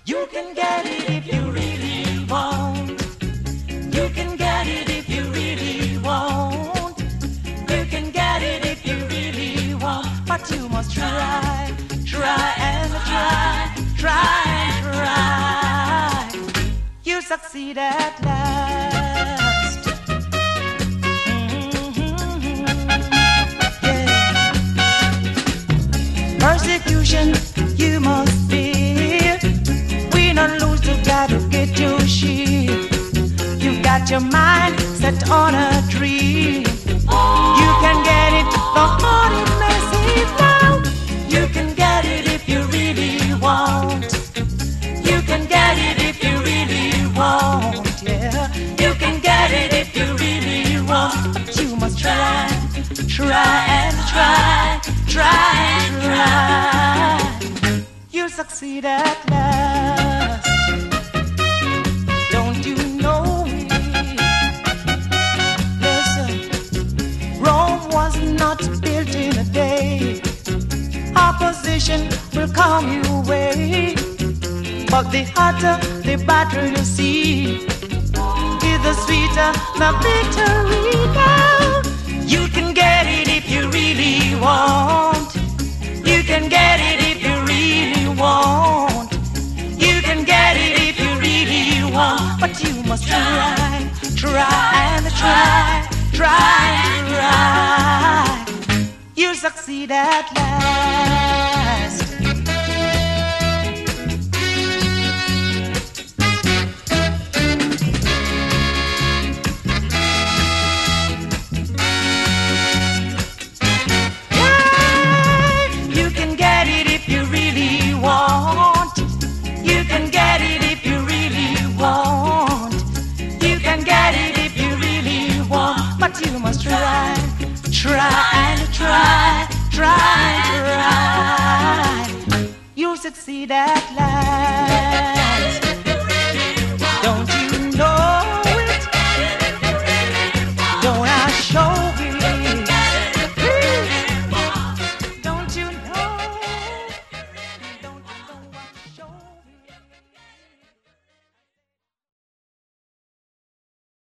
You can get it if you really want. You can get it if you really want. You can get it if you really want. But you must try, try and try, try and try. You succeed at last. Yeah. Persecution you must fear. Win or lose, you gotta get your share. You've got your mind set on a dream. You can get it for all it may seem now. You can get it if you really want. You can get it if you really want, yeah. You can get it if you really want. But you must try, try and try, try and try. You'll succeed at last. Don't you know it? Listen, Rome was not built in a day. Opposition will come your way, but the hotter the battle you see, is the sweeter the victory now. You can get it if you really want. You can get it if you really want. You can get it if you really want. But you must try, try and try, try and try. You'll succeed at last. You can get it if you really want. You can get it if you really want. You can get it if you really want. But you must try, try and try, try and try. You'll succeed at last.